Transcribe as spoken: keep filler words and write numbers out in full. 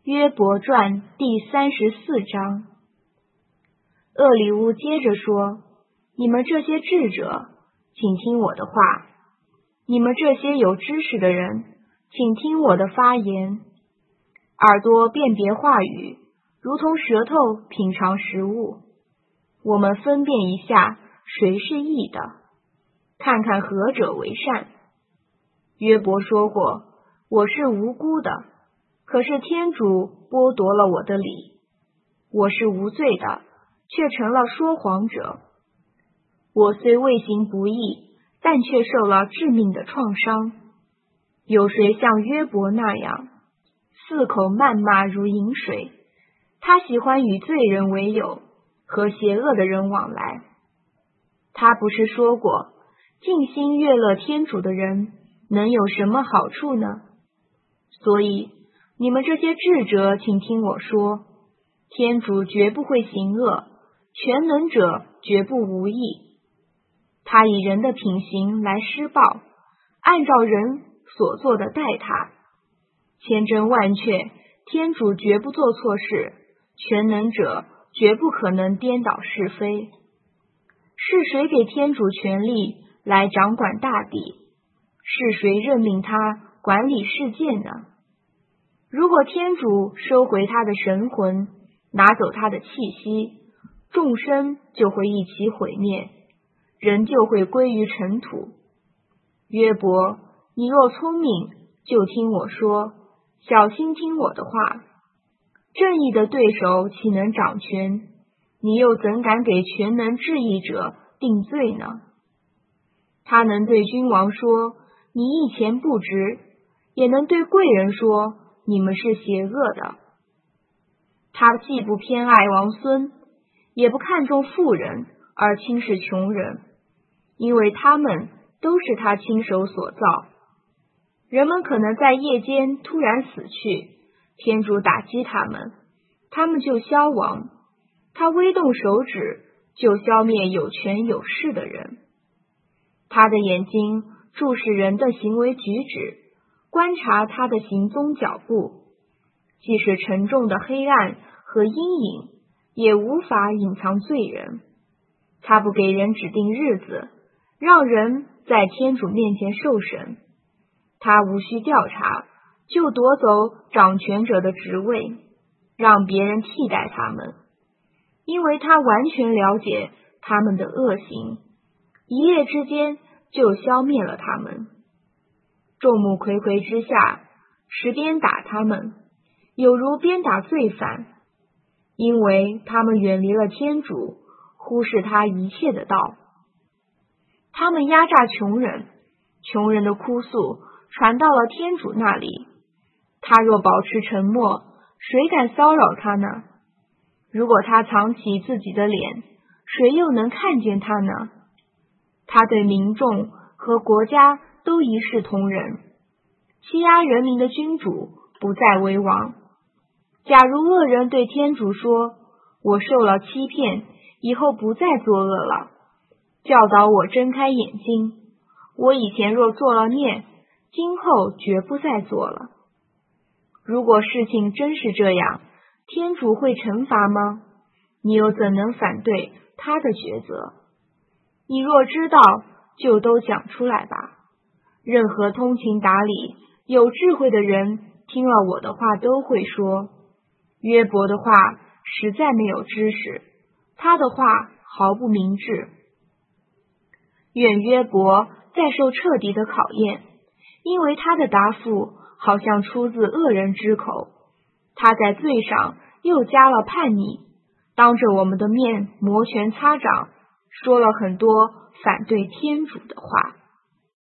约伯传第三十四章。厄里乌接着说：你们这些智者，请听我的话；你们这些有知识的人，请听我的发言。耳朵辨别话语，如同舌头品尝食物。我们分辨一下谁是义的，看看何者为善。约伯说过，我是无辜的，可是天主剥夺了我的理。我是无罪的，却成了说谎者。我虽未行不义，但却受了致命的创伤。有谁像约伯那样，四口谩骂如饮水？他喜欢与罪人为友，和邪恶的人往来。他不是说过，尽心悦乐天主的人能有什么好处呢？所以你们这些智者，请听我说，天主绝不会行恶，全能者绝不无义。他以人的品行来施报，按照人所做的待他。千真万确，天主绝不做错事，全能者绝不可能颠倒是非。是谁给天主权力来掌管大地？是谁任命他管理世界呢？如果天主收回他的神魂，拿走他的气息，众生就会一起毁灭，人就会归于尘土。约伯，你若聪明，就听我说，小心听我的话。正义的对手岂能掌权？你又怎敢给全能治义者定罪呢？他能对君王说，你一钱不值，也能对贵人说，你们是邪恶的。他既不偏爱王孙，也不看重富人而轻视穷人，因为他们都是他亲手所造。人们可能在夜间突然死去，天主打击他们，他们就消亡。他微动手指，就消灭有权有势的人。他的眼睛注视人的行为举止，观察他的行踪脚步。即使沉重的黑暗和阴影，也无法隐藏罪人。他不给人指定日子，让人在天主面前受审。他无需调查，就夺走掌权者的职位，让别人替代他们，因为他完全了解他们的恶行，一夜之间就消灭了他们。众目睽睽之下，持鞭打他们，有如鞭打罪犯，因为他们远离了天主，忽视他一切的道。他们压榨穷人，穷人的哭诉传到了天主那里。他若保持沉默，谁敢骚扰他呢？如果他藏起自己的脸，谁又能看见他呢？他对民众和国家都一视同仁，欺压人民的君主不再为王。假如恶人对天主说，我受了欺骗，以后不再作恶了，教导我睁开眼睛，我以前若做了孽，今后绝不再做了。如果事情真是这样，天主会惩罚吗？你又怎能反对他的抉择？你若知道，就都讲出来吧。任何通情达理、有智慧的人听了我的话都会说，约伯的话实在没有知识，他的话毫不明智。愿约伯再受彻底的考验，因为他的答复好像出自恶人之口。他在罪上又加了叛逆，当着我们的面摩拳擦掌，说了很多反对天主的话。